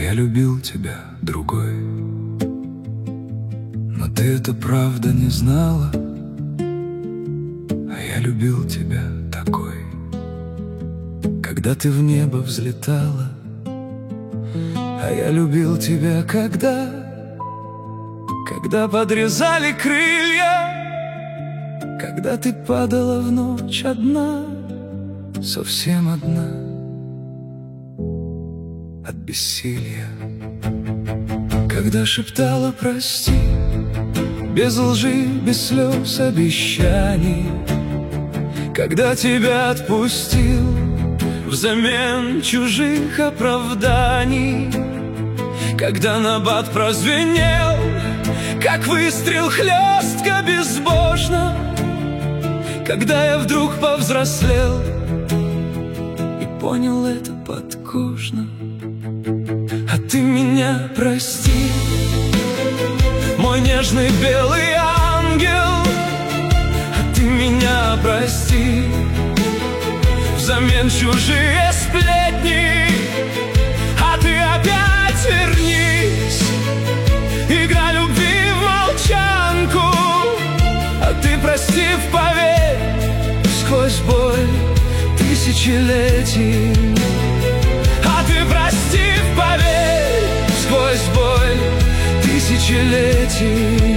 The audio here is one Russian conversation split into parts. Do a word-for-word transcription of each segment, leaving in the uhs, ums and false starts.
я любил тебя другой. Но ты это правда не знала, а я любил тебя такой. Когда ты в небо взлетала, а я любил тебя когда, когда подрезали крылья, когда ты падала в ночь одна, совсем одна, от бессилия. Когда шептала прости, без лжи, без слез обещаний, когда тебя отпустил взамен чужих оправданий, когда набат прозвенел, как выстрел хлестко безбожно, когда я вдруг повзрослел и понял это подкожно. А ты меня прости, мой нежный белый ангел, а ты меня прости, взамен чужие сплетни, а ты опять вернись. Игра любви в молчанку, а ты, простив, поверь, сквозь боль тысячелетий. А ты, простив, поверь, сквозь боль тысячелетий.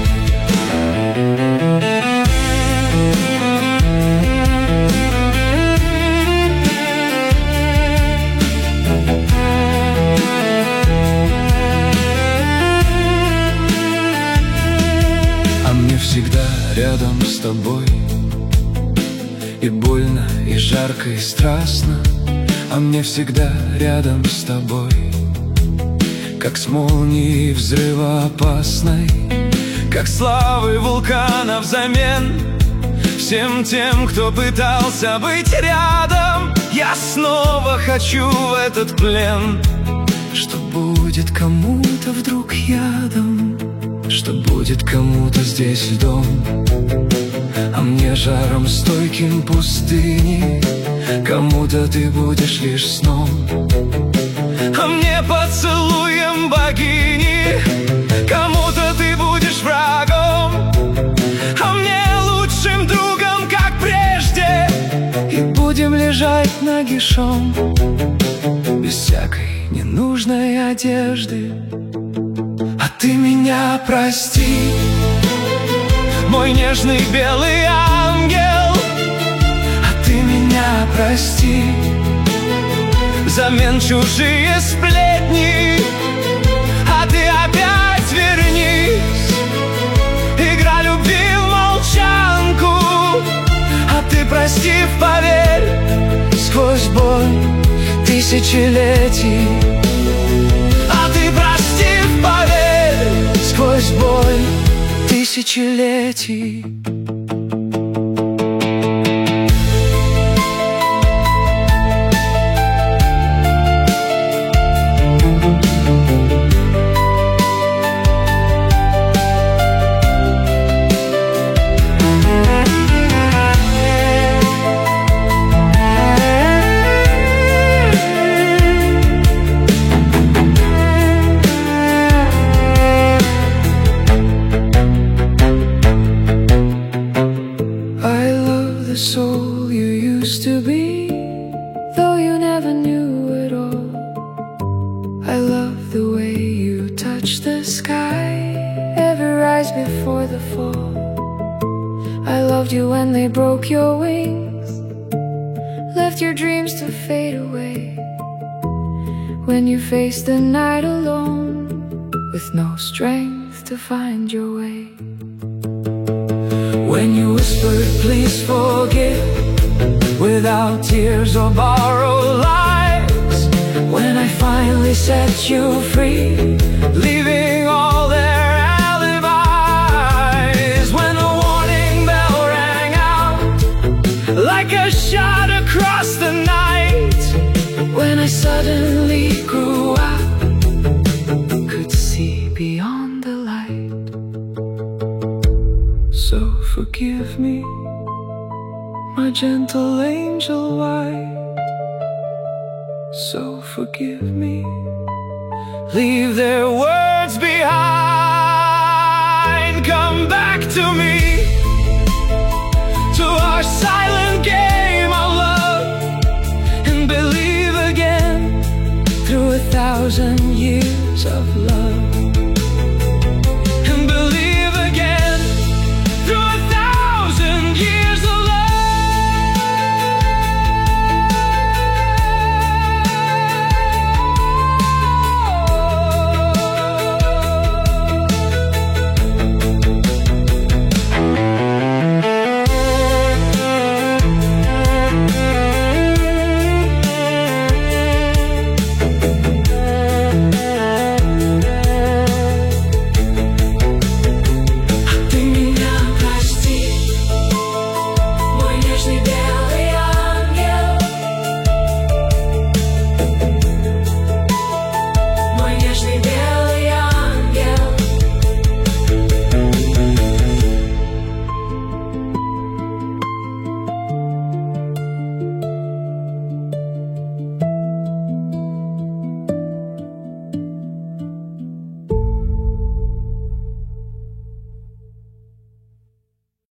Всегда рядом с тобой, и больно, и жарко, и страстно. А мне всегда рядом с тобой, как с молнией взрывоопасной, как славой вулкана взамен всем тем, кто пытался быть рядом. Я снова хочу в этот плен, что будет кому-то вдруг ядом, что будет кому-то здесь льдом, а мне жаром стойким пустыни, кому-то ты будешь лишь сном, а мне поцелуем богини, кому-то ты будешь врагом, а мне лучшим другом, как прежде, и будем лежать нагишом, без всякой ненужной одежды. А ты меня прости, мой нежный белый ангел, а ты меня прости, взамен чужие сплетни, а ты опять вернись. Игра любви в молчанку, а ты, простив, поверь, сквозь боль тысячелетий. А ты, простив, поверь, сквозь боль тысячелетий. The soul you used to be, though you never knew it all. I love the way you touch the sky, every rise before the fall. I loved you when they broke your wings, left your dreams to fade away, when you faced the night alone, with no strength to find your way. When you whispered, please forgive, without tears or borrowed lies. When I finally set you free, leaving all their alibis. When the warning bell rang out, like a shot across the night. When I suddenly grew up, could see beyond the light. So forgive me, my gentle angel white. So forgive me, leave their words behind. Come back to me, to our silent game of love, and believe again through a thousand years of love.